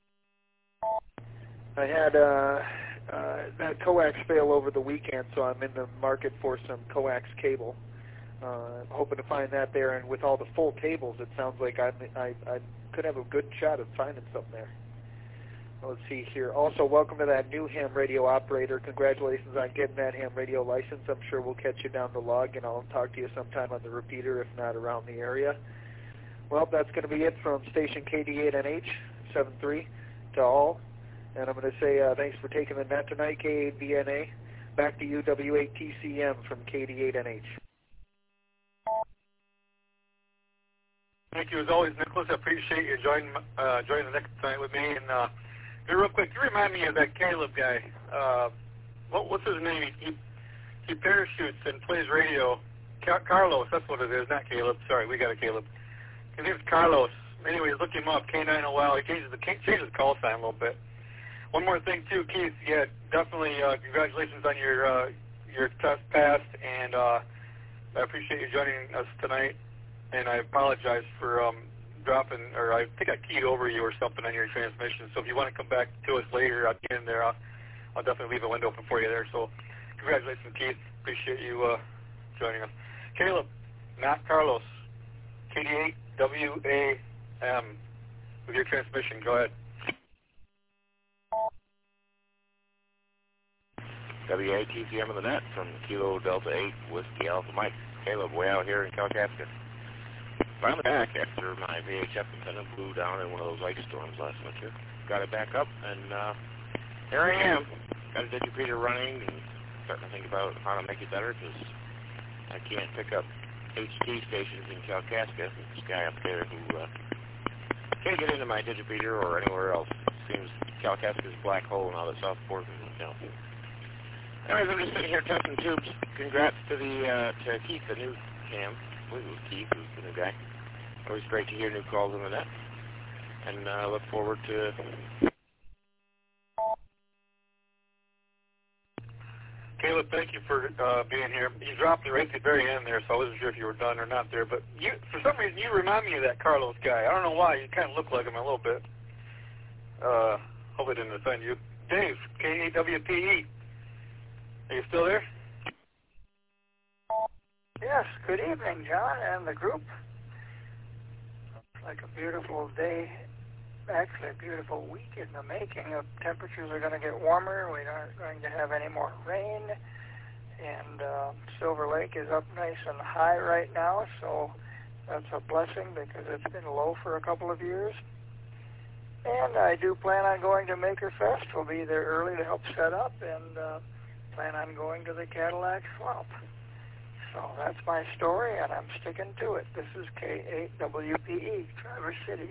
I had that coax fail over the weekend, so I'm in the market for some coax cable. Hoping to find that there, and with all the full cables, it sounds like I could have a good shot at finding something there. Let's see here. Also, welcome to that new ham radio operator. Congratulations on getting that ham radio license. I'm sure we'll catch you down the log, and I'll talk to you sometime on the repeater, if not around the area. Well, that's going to be it from station KD8NH 73 to all. And I'm going to say thanks for taking the net tonight, K8VNA. Back to you, W8TCM from KD8NH. Thank you as always, Nicholas. I appreciate you joining the next tonight with me. And real quick, you remind me of that Caleb guy. What's his name? He parachutes and plays radio. Carlos, that's what it is, not Caleb. Sorry, we got a Caleb. His name's Carlos. Anyways, look him up, K9OL. He changes the call sign a little bit. One more thing too, Keith. Yeah, definitely. Congratulations on your test passed, and I appreciate you joining us tonight. And I apologize for dropping, or I think I keyed over you or something on your transmission. So if you want to come back to us later at the end there, I'll definitely leave a window open for you there. So congratulations, Keith. Appreciate you joining us. Caleb, not Carlos. KD8WAM with your transmission. Go ahead. WATCM of the net from Kilo Delta 8 Whiskey Alpha Mike. Caleb, way out here in Kalkaska. Finally back after my VHF antenna blew down in one of those ice storms last winter. Got it back up, and here I am. Got a digipeater running and starting to think about how to make it better because I can't pick up HT stations in Kalkaska. This guy up there who can't get into my digipeater or anywhere else. Seems Kalkaska's a black hole now that South Portland went down. Anyways, I'm just sitting here testing tubes. Congrats to to Keith, the new cam. I believe it was Keith, who's the new guy. Always great to hear new calls on the net. And look forward to... Caleb, thank you for being here. You dropped me right at the very end there, so I wasn't sure if you were done or not there. But you, for some reason, you remind me of that Carlos guy. I don't know why. You kind of look like him a little bit. Hope I didn't offend you. Dave, KAWPE. Are you still there? Yes, good evening, John and the group. Looks like a beautiful day, actually a beautiful week in the making. Temperatures are going to get warmer. We aren't going to have any more rain. And Silver Lake is up nice and high right now, so that's a blessing because it's been low for a couple of years. And I do plan on going to Maker Fest. We'll be there early to help set up and plan on going to the Cadillac Swamp. So that's my story, and I'm sticking to it. This is K8WPE, Traverse City.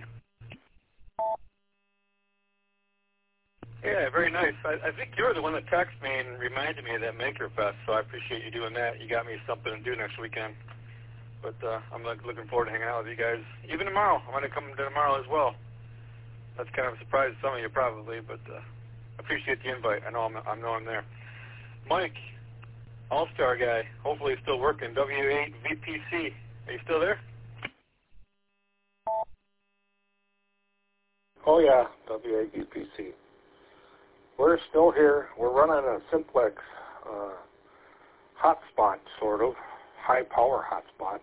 Yeah, very nice. I think you were the one that texted me and reminded me of that Maker Fest, so I appreciate you doing that. You got me something to do next weekend. But I'm looking forward to hanging out with you guys. Even tomorrow. I'm going to come to tomorrow as well. That's kind of a surprise to some of you probably, but I appreciate the invite. I know I'm there. Mike, All-Star guy, hopefully he's still working, W8VPC. Are you still there? Oh yeah, W8VPC. We're still here. We're running a Simplex hotspot, sort of, high-power hotspot.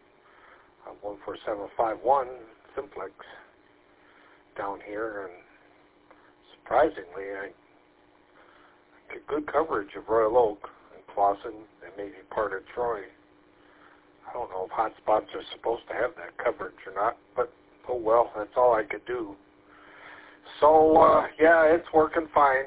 14751 Simplex down here, and surprisingly, I get good coverage of Royal Oak and Clawson and maybe part of Troy. I don't know if hotspots are supposed to have that coverage or not, but oh well, that's all I could do. So, yeah, it's working fine.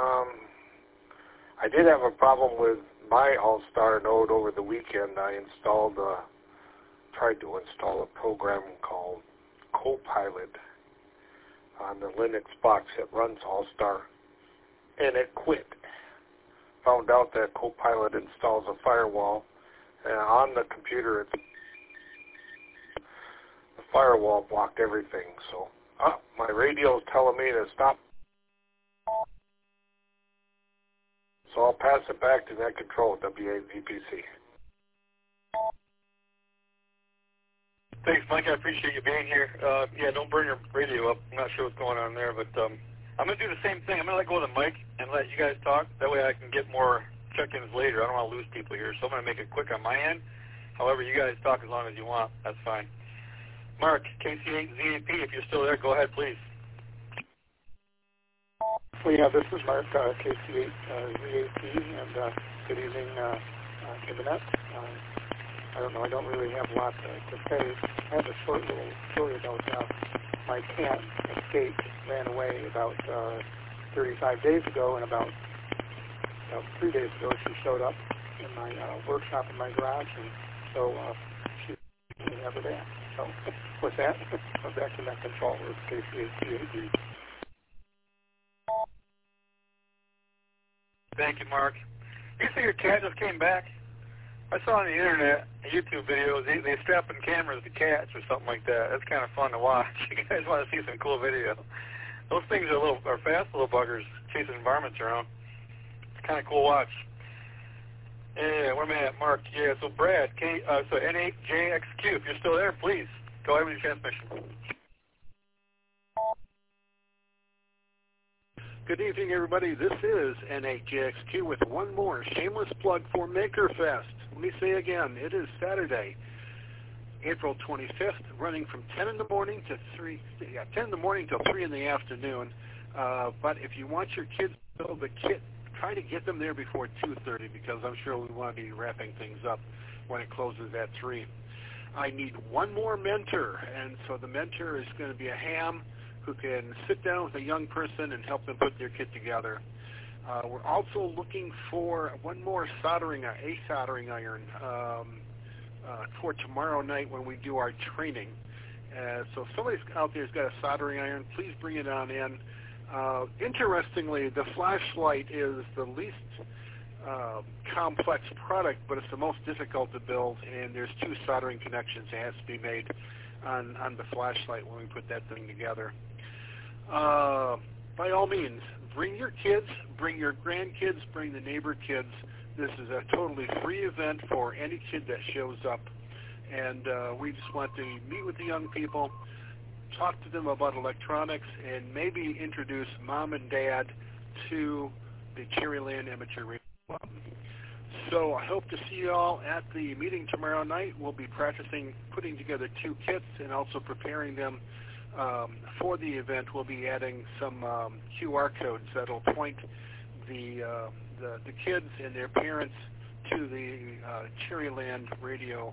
I did have a problem with my All-Star node over the weekend. I tried to install a program called Copilot on the Linux box that runs All-Star, and it quit. Found out that Copilot installs a firewall, and on the computer, the firewall blocked everything. So my radio is telling me to stop. So I'll pass it back to Net Control, W8VPC. Thanks, Mike. I appreciate you being here. Yeah, don't burn your radio up. I'm not sure what's going on there, but I'm going to do the same thing. I'm going to let go of the mic and let you guys talk. That way I can get more check-ins later. I don't want to lose people here, so I'm going to make it quick on my end. However, you guys talk as long as you want. That's fine. Mark, KC8ZAP, if you're still there, go ahead, please. Well, yeah, this is Mark, KC8ZAP, and good evening, Cabinet. I don't know, I don't really have a lot to say. I have a short little story about my cat escaped, ran away about 35 days ago, and about 3 days ago she showed up in my workshop in my garage, and so she's never there. So with that, I'm back to Net Control with KC8ZAP. Thank you, Mark. You say your cat just came back? I saw on the internet YouTube videos, they strapping cameras to cats or something like that. That's kind of fun to watch. You guys want to see some cool video. Those things are fast little buggers chasing varmints around. It's kind of cool watch. Yeah, where am I at, Mark? Yeah, so Brad, so N8JXQ, if you're still there, please go ahead with your transmission. Good evening, everybody. This is N8JXQ with one more shameless plug for MakerFest. Let me say again, it is Saturday, April 25th, running from 10 in the morning to 3 till 3 in the afternoon. But if you want your kids to build the kit, try to get them there before 2:30 because I'm sure we want to be wrapping things up when it closes at 3. I need one more mentor, and so the mentor is going to be a ham who can sit down with a young person and help them put their kit together. We're also looking for one more soldering iron for tomorrow night when we do our training. So if somebody out there has got a soldering iron, please bring it on in. Interestingly, the flashlight is the least complex product, but it's the most difficult to build, and there's 2 soldering connections that has to be made on the flashlight when we put that thing together. By all means, bring your kids, bring your grandkids, bring the neighbor kids. This is a totally free event for any kid that shows up, and we just want to meet with the young people, talk to them about electronics, and maybe introduce mom and dad to the Cherryland Amateur Radio Club. So I hope to see you all at the meeting tomorrow night. We'll be practicing putting together 2 kits and also preparing them for the event. We'll be adding some QR codes that'll point the kids and their parents to the Cherryland Radio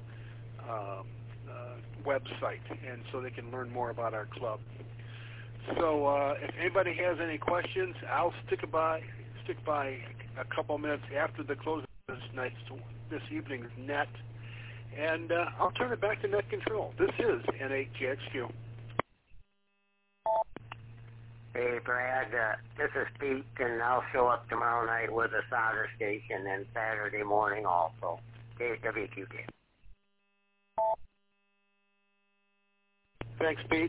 website, and so they can learn more about our club. So if anybody has any questions, I'll stick by a couple minutes after the close of this evening's net, and I'll turn it back to Net Control. This is N8JXQ. Hey, Brad, this is Pete, and I'll show up tomorrow night with a solder station and Saturday morning also. KWQK. Thanks, Pete.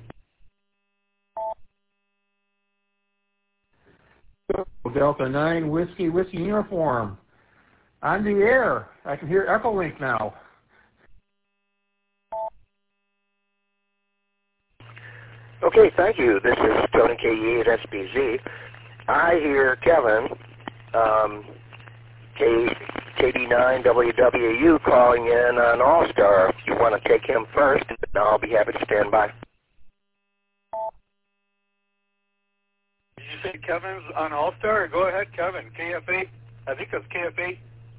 Delta 9 Whiskey uniform. On the air. I can hear Echolink now. Okay, thank you. This is Tony KE at SBZ. I hear Kevin, KD9WWU, calling in on All-Star. If you want to take him first, I'll be happy to stand by. Did you say Kevin's on All-Star? Go ahead, Kevin. KF8. I think it's KF8.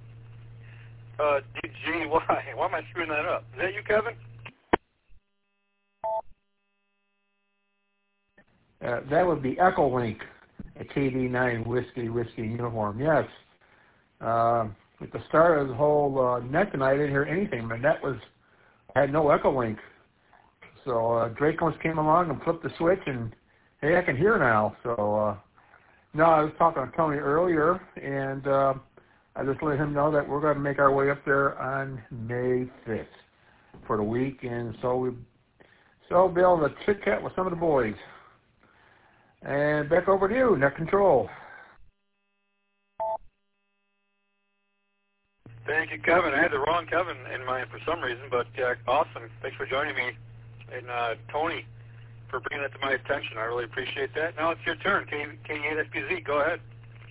DGY. Why am I screwing that up? Is that you, Kevin? That would be Echolink, a KD9 Whiskey uniform. Yes. At the start of the whole net tonight, I didn't hear anything. My net had no Echolink. So Dracos came along and flipped the switch, and hey, I can hear now. So no, I was talking to Tony earlier, and I just let him know that we're going to make our way up there on May 5th for the week, and so we'll be able to chit-chat with some of the boys. And back over to you, Net Control. Thank you, Kevin. I had the wrong Kevin in mind for some reason, but awesome. Thanks for joining me. And Tony, for bringing that to my attention. I really appreciate that. Now it's your turn. K8SPZ, go ahead.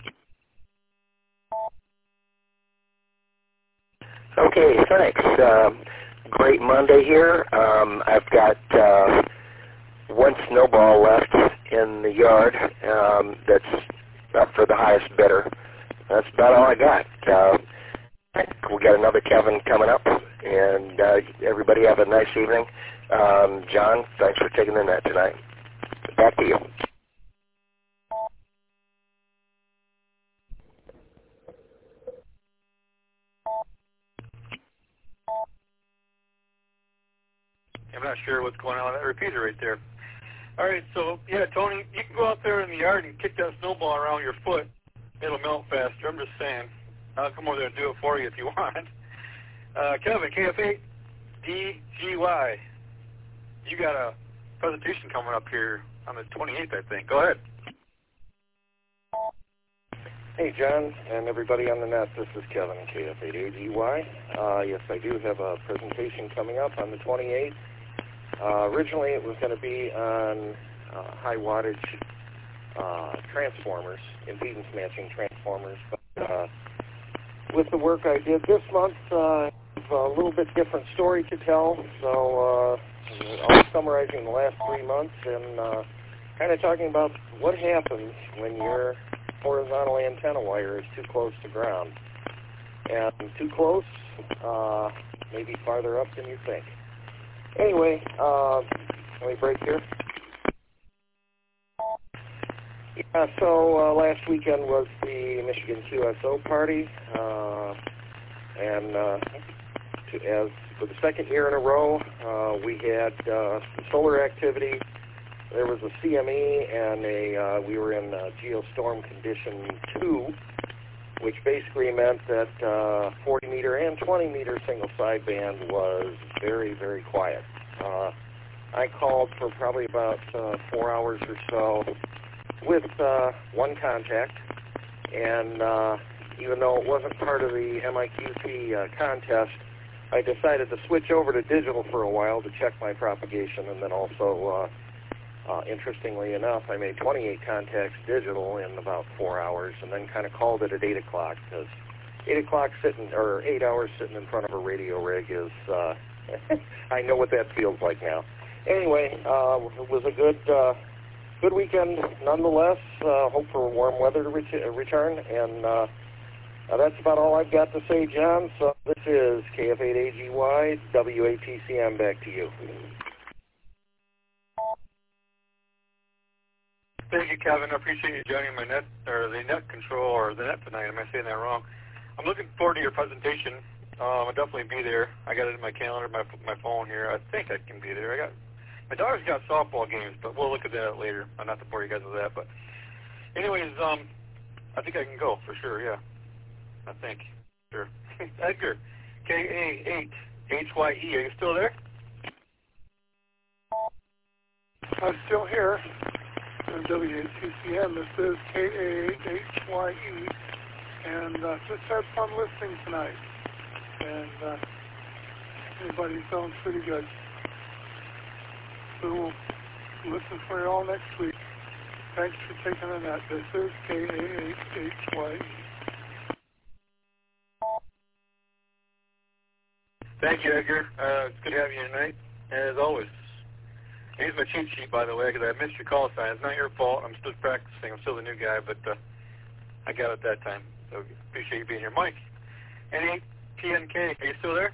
Okay, thanks. Great Monday here. I've got one snowball left in the yard that's up for the highest bidder. That's about all I got. We got another Kevin coming up, and everybody have a nice evening. John, thanks for taking the net tonight. Back to you. I'm not sure what's going on with that repeater right there. All right, so, yeah, Tony, you can go out there in the yard and kick that snowball around your foot. It'll melt faster. I'm just saying. I'll come over there and do it for you if you want. Kevin, KF8, DGY. You got a presentation coming up here on the 28th, I think. Go ahead. Hey, John, and everybody on the net. This is Kevin, KF8AGY. Yes, I do have a presentation coming up on the 28th. Originally, it was going to be on high wattage transformers, impedance matching transformers. But with the work I did this month, I have a little bit different story to tell. So I'll be summarizing the last 3 months and kind of talking about what happens when your horizontal antenna wire is too close to ground. And too close, maybe farther up than you think. Anyway, let me break here. Yeah, so last weekend was the Michigan QSO party, and as for the second year in a row, we had solar activity. There was a CME, and we were in geostorm condition 2, which basically meant that 40-meter and 20-meter single sideband was very, very quiet. I called for probably about 4 hours or so with one contact, and even though it wasn't part of the MIQC contest, I decided to switch over to digital for a while to check my propagation, and then also, interestingly enough, I made 28 contacts digital in about 4 hours, and then kind of called it at 8 o'clock, because 8 hours sitting in front of a radio rig is, I know what that feels like now. Anyway, it was a good weekend nonetheless. Hope for warm weather to return, and that's about all I've got to say, John. So this is KF8AGY, WAPCM, back to you. Thank you, Kevin. I appreciate you joining my net, or the net control, or the net tonight. Am I saying that wrong? I'm looking forward to your presentation. I'll definitely be there. I got it in my calendar, my phone here. I think I can be there. My daughter's got softball games, but we'll look at that later. Not to bore you guys with that, but anyways, I think I can go for sure. Yeah, I think sure. Edgar, KA8HYE. Are you still there? I'm still here. WATCM. This is KA8HYE, and just had fun listening tonight. And everybody sounds pretty good. So we'll listen for you all next week. Thanks for taking the net. This is KA8HYE. Thank you, Edgar. It's good to have you tonight, as always. Here's my cheat sheet, by the way, because I missed your call sign. It's not your fault. I'm still practicing. I'm still the new guy, but I got it that time. So appreciate you being here. Mike, NAPNK, are you still there?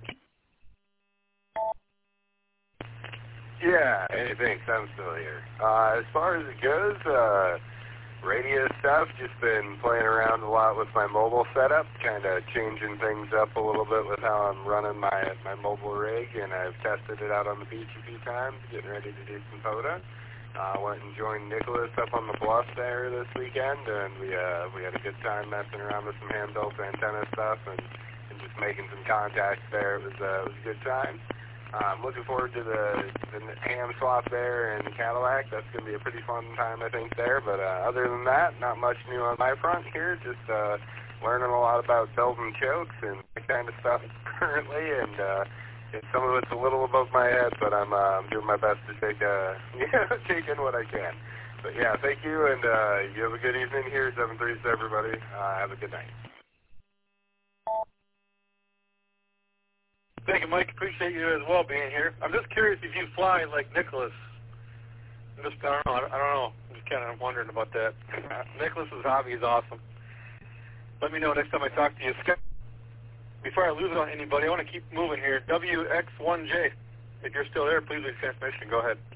Yeah, hey, thanks. I'm still here. As far as it goes, radio stuff, just been playing around a lot with my mobile setup, kind of changing things up a little bit with how I'm running my mobile rig, and I've tested it out on the beach a few times, getting ready to do some photos. Went and joined Nicholas up on the bluff there this weekend, and we had a good time messing around with some hand-built antenna stuff and just making some contacts there. It was a good time. I'm looking forward to the ham swap there in Cadillac. That's going to be a pretty fun time, I think, there. But other than that, not much new on my front here. Just learning a lot about bells and chokes and that kind of stuff currently. And some of it's a little above my head, but I'm doing my best to take in what I can. But yeah, thank you, and you have a good evening here. 7:30 to everybody. Have a good night. Thank you, Mike. Appreciate you as well being here. I'm just curious if you fly like Nicholas. I don't know. I'm just kind of wondering about that. Nicholas's hobby is awesome. Let me know next time I talk to you. Before I lose it on anybody, I want to keep moving here. WX1J. If you're still there, please leave transmission. Go ahead.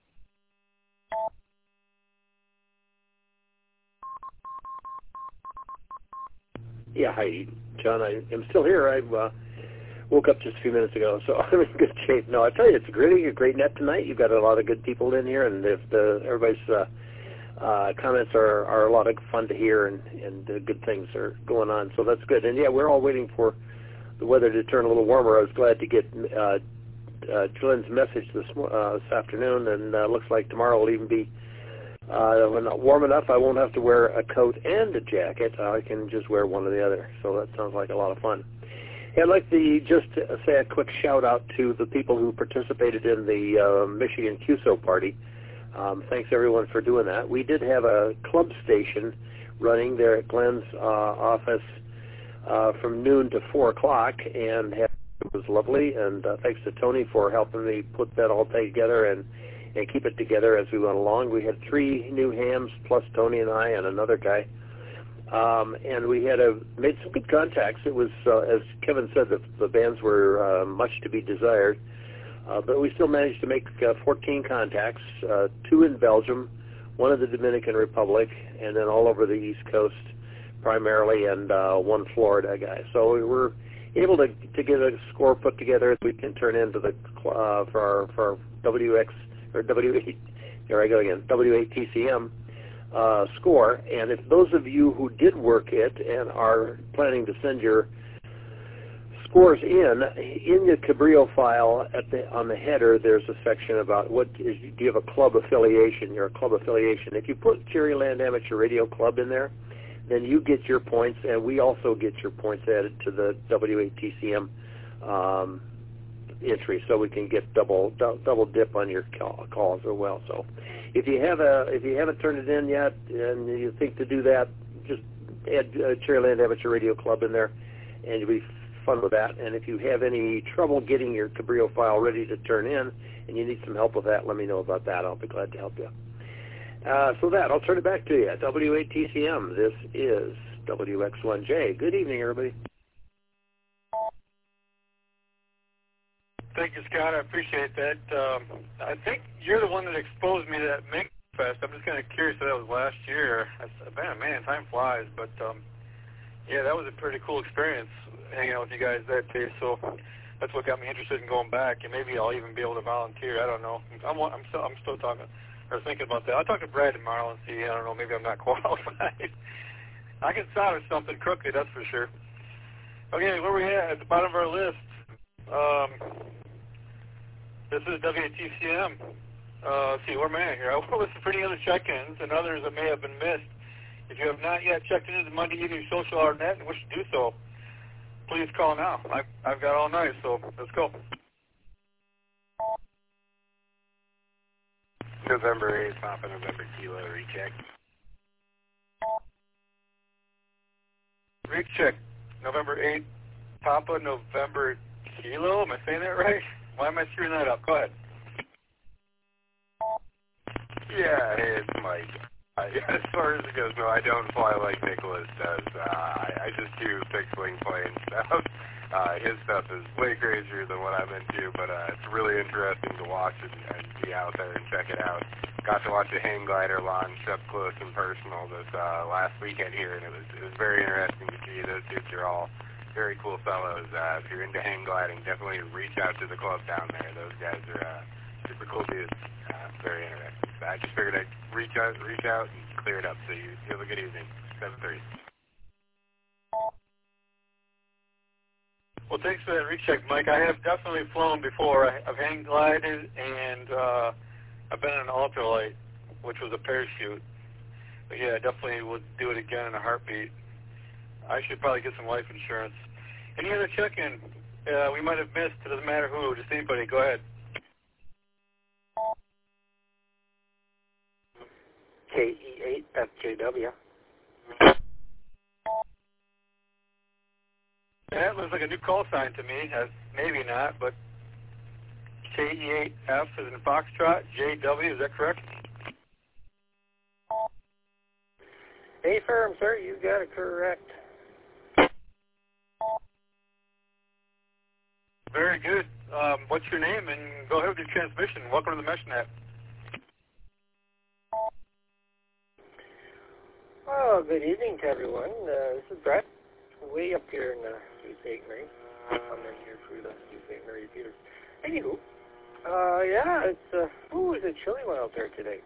Yeah, hi, John. I am still here. I woke up just a few minutes ago, so I'm in good shape. No, I tell you, it's a great net tonight. You've got a lot of good people in here, and everybody's comments are a lot of fun to hear, and good things are going on, so that's good. And yeah, we're all waiting for the weather to turn a little warmer. I was glad to get Glenn's message this afternoon, and looks like tomorrow will even be when warm enough. I won't have to wear a coat and a jacket. I can just wear one or the other. So that sounds like a lot of fun. I'd like to just say a quick shout-out to the people who participated in the Michigan QSO party. Thanks, everyone, for doing that. We did have a club station running there at Glenn's office from noon to 4 o'clock, and it was lovely. And thanks to Tony for helping me put that all together and keep it together as we went along. We had 3 new hams, plus Tony and I and another guy. And we had made some good contacts. It was, as Kevin said, the bands were much to be desired. But we still managed to make 14 contacts, 2 in Belgium, 1 in the Dominican Republic, and then all over the East Coast primarily, and 1 Florida guy. So we were able to get a score put together that we can turn into the for our WX or W8. Here I go again. W8TCM. Score, and if those of you who did work it and are planning to send your scores in the Cabrillo file on the header, there's a section about do you have a club affiliation, your club affiliation. If you put Cherryland Amateur Radio Club in there, then you get your points, and we also get your points added to the W8TCM entry, so we can get double dip on your calls as well. So if you haven't turned it in yet and you think to do that, just add Cherryland Amateur Radio Club in there, and you'll be fun with that. And if you have any trouble getting your Cabrillo file ready to turn in and you need some help with that, let me know about that. I'll be glad to help you. So I'll turn it back to you. W8TCM, this is WX1J. Good evening, everybody. Thank you, Scott. I appreciate that. I think you're the one that exposed me to that Make Fest. I'm just kind of curious if that was last year. Man, time flies. But, yeah, that was a pretty cool experience hanging out with you guys that day. So that's what got me interested in going back. And maybe I'll even be able to volunteer. I don't know. I'm still talking or thinking about that. I'll talk to Brad tomorrow and see. I don't know. Maybe I'm not qualified. I can solve something crooked, that's for sure. Okay, where we at the bottom of our list? This is WATCM. Let's see, where am I at here? I will listen for any other check-ins and others that may have been missed. If you have not yet checked into the Monday Evening Social Hour Net and wish to do so, please call now. I've got all night, so let's go. November 8th, Papa November Kilo, recheck. Recheck, November 8th, Papa November Kilo. Am I saying that right? Why am I screwing that up? Go ahead. Yeah, hey, it's Mike. As far as it goes, no, I don't fly like Nicholas does. I just do fixed-wing plane stuff. His stuff is way crazier than what I'm into, but it's really interesting to watch and be out there and check it out. Got to watch a hang glider launch up close and personal this last weekend here, and it was very interesting to see. Those dudes are all very cool fellows. If you're into hang gliding, definitely reach out to the club down there. Those guys are super cool dudes. Very interesting. So I just figured I'd reach out and clear it up. So you have a good evening. 7:30. Well, thanks for that recheck, Mike. I have definitely flown before. I've hang glided, and I've been in an ultralight, which was a parachute. But yeah, I definitely would do it again in a heartbeat. I should probably get some life insurance. Any other check-in we might have missed? It doesn't matter who, just anybody. Go ahead. KE8FJW. That looks like a new call sign to me. Maybe not, but KE8F is in Foxtrot, JW, is that correct? Hey, firm, sir, you got it correct. Very good. What's your name? And go ahead with your transmission. Welcome to the MeshNet. Oh, good evening to everyone. This is Brett, way up here in Sault Ste. Marie. I'm in here through the Sault Ste. Marie Peters. Anywho, yeah, it's chilly one out there today.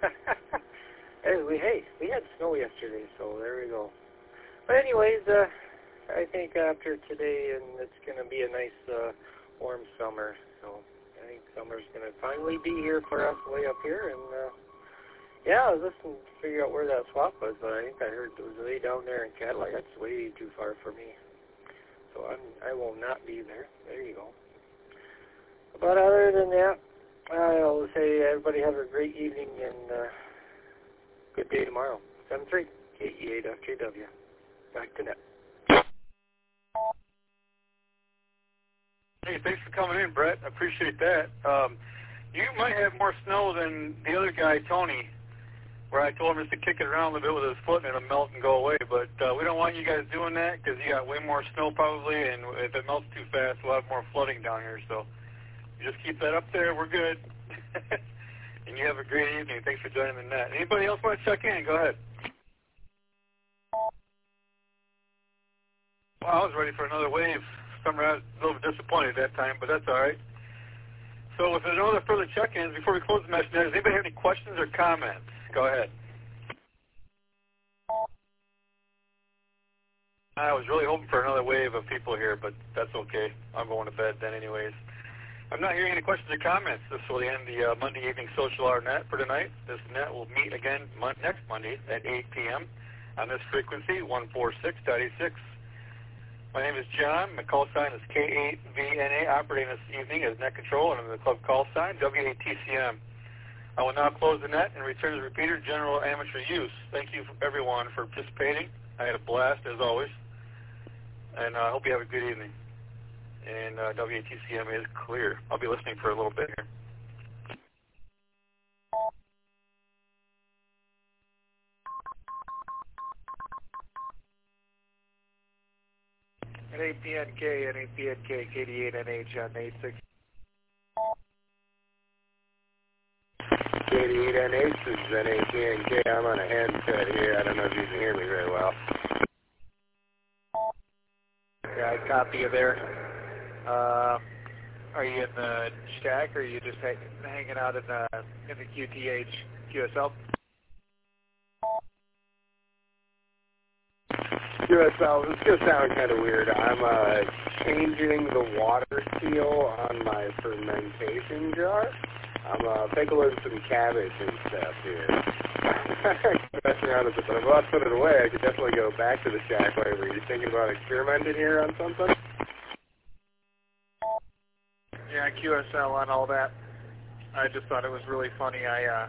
We had snow yesterday, so there we go. But anyways, I think after today, and it's going to be a nice warm summer. So Summer's going to finally be here for us way up here, and yeah, I was listening to figure out where that swap was, but I think I heard it was way down there in Cadillac. That's way too far for me. So I will not be there. There you go. But other than that, I'll say everybody have a great evening and good day tomorrow. 7-3, KE8FJW. Back to net. Hey, thanks for coming in, Brett. I appreciate that. You might have more snow than the other guy, Tony, where I told him just to kick it around a little bit with his foot and it'll melt and go away. But we don't want you guys doing that because you got way more snow probably, and if it melts too fast, we'll have more flooding down here. So you just keep that up there. We're good. And you have a great evening. Thanks for joining the net. Anybody else want to check in? Go ahead. Wow, I was ready for another wave. I was a little bit disappointed at that time, but that's all right. So if there's no other further check-ins, before we close the message, does anybody have any questions or comments? Go ahead. I was really hoping for another wave of people here, but that's okay. I'm going to bed then anyways. I'm not hearing any questions or comments. This will end the Monday evening social hour net for tonight. This net will meet again next Monday at 8 p.m. on this frequency, 146.86. My name is John. My call sign is K8VNA, operating this evening as net control under the club call sign, WATCM. I will now close the net and return to the repeater, general amateur use. Thank you, everyone, for participating. I had a blast, as always. And I hope you have a good evening. And WATCM is clear. I'll be listening for a little bit here. NAPNK, NAPNK, KD8NH on 86. KD8NH, this is NAPNK. I'm on a handset here. I don't know if you can hear me very well. Yeah, I copy you there. Are you in the shack, or are you just hanging out in the QTH QSL? QSL, it's going to sound kind of weird. I'm changing the water seal on my fermentation jar. I'm pickling some cabbage and stuff here. Messing around with it, but if I want to put it away, I could definitely go back to the shack later. Are you thinking about experimenting here on something? Yeah, QSL on all that. I just thought it was really funny. I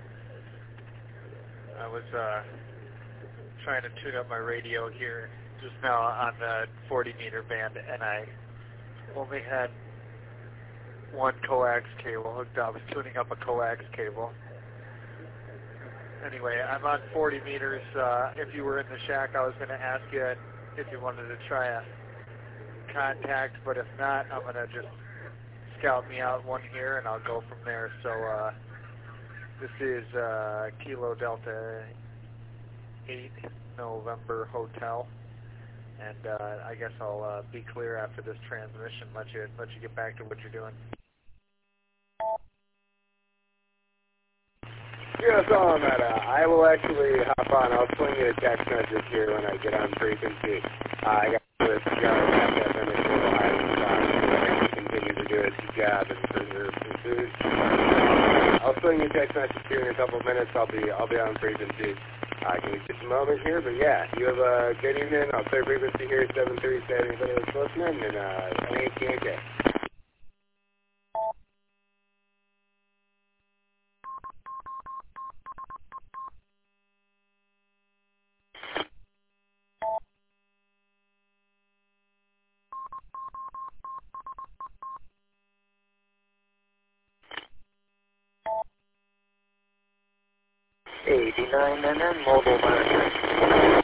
was trying to tune up my radio here just now on the 40-meter band, and I only had one coax cable hooked up. I was tuning up a coax cable. Anyway, I'm on 40 meters. If you were in the shack, I was going to ask you if you wanted to try a contact, but if not, I'm going to just scout me out one here, and I'll go from there. So this is Kilo Delta 8 November Hotel, and I guess I'll be clear after this transmission. Let you get back to what you're doing. Yeah, that's all I'm at. I will actually hop on. I'll swing you a text message here when I get on frequency. I got this job and continue to do its job and preserve some food. I'll swing you a text message here in a couple of minutes. I'll be on frequency. Give me just a moment here, but yeah, you have a good evening. I'll clear frequency here at 737. Anybody that's listening, and NAPNK. '89 mobile monitor.